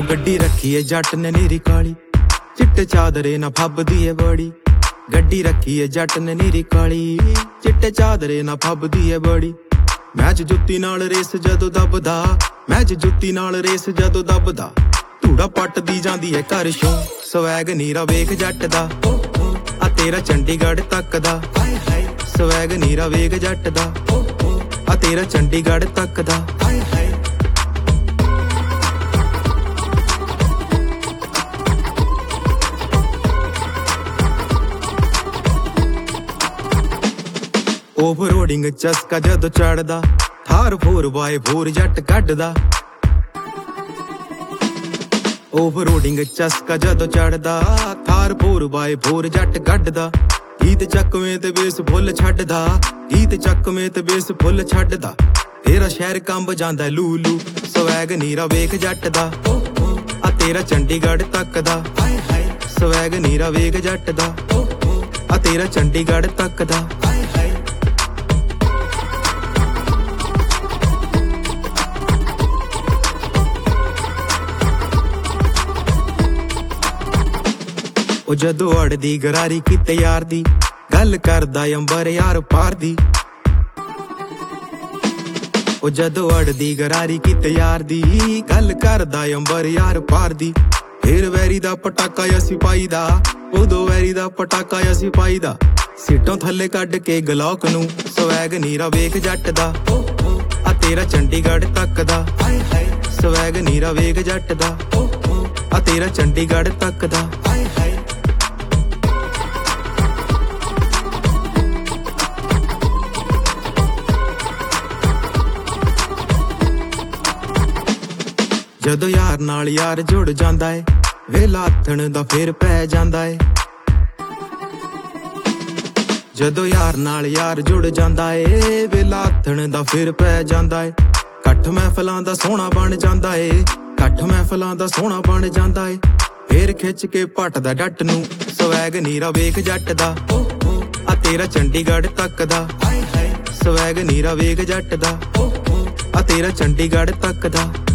ਗੱਡੀ ਰੱਖੀ ਏ ਜੱਟ ਨੇ ਨੀਰੀ ਕਾਲੀ, ਚਿੱਟੇ ਚਾਦਰੇ ਨਾ ਫੱਬਦੀ ਏ ਬੜੀ। ਗੱਡੀ ਰੱਖੀ ਏ ਜੱਟ ਨੇ ਨੀਰੀ ਕਾਲੀ, ਚਿੱਟੇ ਚਾਦਰੇ ਨਾ ਫੱਬਦੀ ਏ ਬੜੀ। ਮੈਚ ਜੁੱਤੀ ਨਾਲ ਰੇਸ ਜਦੋਂ ਦੱਬਦਾ, ਮੈਚ ਜੁੱਤੀ ਨਾਲ ਰੇਸ ਜਦੋਂ ਦੱਬਦਾ। ਧੂੜਾ ਪੱਟਦੀ ਜਾਂਦੀ ਏ ਘਰ ਸ਼ੋਂ, ਸਵੈਗ ਨੀਰਾ ਵੇਖ ਜੱਟ ਦਾ। ਆ ਤੇਰਾ ਚੰਡੀਗੜ੍ਹ ਤੱਕ ਦਾ, ਸਵੈਗ ਨੀਰਾ ਵੇਖ ਜੱਟ ਦਾ। ਆ ਤੇਰਾ ਚੰਡੀਗੜ੍ਹ ਤੱਕ ਦਾ। ਓਵਰਲੋਡਿੰਗ ਚਸਕਾ ਜਦੋਂ ਚੜਦਾ, ਥਾਰ 4x4 ਜੱਟ ਕੱਢਦਾ। ਓਵਰਲੋਡਿੰਗ ਚਸਕਾ ਜਦੋਂ ਚੜਦਾ, ਥਾਰ 4x4 ਜੱਟ ਕੱਢਦਾ। ਗੀਤ ਚੱਕਵੇਂ ਤੇ ਬੇਸ ਫੁੱਲ ਛੱਡਦਾ, ਗੀਤ ਚੱਕਵੇਂ ਤੇ ਬੇਸ ਫੁੱਲ ਛੱਡਦਾ। ਤੇਰਾ ਸ਼ਹਿਰ ਕੰਬ ਜਾਂਦਾ ਲੂਲੂ, ਸਵੈਗ ਨੀਰਾ ਵੇਖ ਜੱਟ ਦਾ। ਆ ਤੇਰਾ ਚੰਡੀਗੜ੍ਹ ਤੱਕ ਦਾ, ਸਵੈਗ ਨੀਰਾ ਵੇਖ ਜੱਟ ਦਾ। ਆ ਤੇਰਾ ਚੰਡੀਗੜ੍ਹ ਤੱਕ ਦਾ। ਉਹ ਜਦੋਂ ਅੜਦੀ ਗਰਾਰੀ ਕਿਤੇ ਯਾਰ ਦੀ, ਗੱਲ ਕਰਦਾ ਅੰਬਰ ਯਾਰ ਪਾਰ ਦੀ। ਉਹ ਜਦੋਂ ਅੜਦੀ ਗਰਾਰੀ ਕਿਤੇ ਯਾਰ ਦੀ, ਗੱਲ ਕਰਦਾ ਅੰਬਰ ਯਾਰ ਪਾਰ ਦੀ। ਫੇਰ ਵੈਰੀ ਦਾ ਪਟਾਕਾ ਅਸੀਂ ਪਾਈਦਾ, ਉਦੋਂ ਵੈਰੀ ਦਾ ਪਟਾਕਾ ਅਸੀਂ ਪਾਈਦਾ। ਸੀਟੋਂ ਥੱਲੇ ਕੱਢ ਕੇ ਗਲੌਕ ਨੂੰ, ਸਵੈਗ ਨੀਰਾ ਵੇਖ ਜੱਟ ਦਾ। ਆ ਤੇਰਾ ਚੰਡੀਗੜ੍ਹ ਤੱਕ ਦਾ, ਸਵੈਗ ਨੀਰਾ ਵੇਖ ਜੱਟ ਦਾ। ਆ ਤੇਰਾ ਚੰਡੀਗੜ੍ਹ ਤੱਕ ਦਾ। ਜਦੋਂ ਯਾਰ ਨਾਲ ਯਾਰ ਜੁੜ ਜਾਂਦਾ ਏ, ਵੇਲਾ ਆਥਣ ਦਾ ਫੇਰ ਪੈ ਜਾਂਦਾ ਏ। ਜਦੋਂ ਯਾਰ ਨਾਲ ਯਾਰ ਜੁੜ ਜਾਂਦਾ ਏ, ਵੇਲਾ ਆਥਣ ਦਾ ਫੇਰ ਪੈ ਜਾਂਦਾ ਏ। ਇਕੱਠ ਮਹਿਫਲਾਂ ਦਾ ਸੋਹਣਾ ਬਣ ਜਾਂਦਾ ਏ, ਇਕੱਠ ਮਹਿਫਲਾਂ ਦਾ ਸੋਹਣਾ ਬਣ ਜਾਂਦਾ ਏ। ਫੇਰ ਖਿੱਚ ਕੇ ਪੱਟਦਾ ਡੱਟ ਨੂੰ, ਸਵੈਗ ਨੀਰਾ ਵੇਖ ਜੱਟ ਦਾ। ਆ ਤੇਰਾ ਚੰਡੀਗੜ੍ਹ ਤੱਕ ਦਾ, ਸਵੈਗ ਨੀਰਾ ਵੇਖ ਜੱਟ ਦਾ। ਆ ਤੇਰਾ ਚੰਡੀਗੜ੍ਹ ਤੱਕ ਦਾ।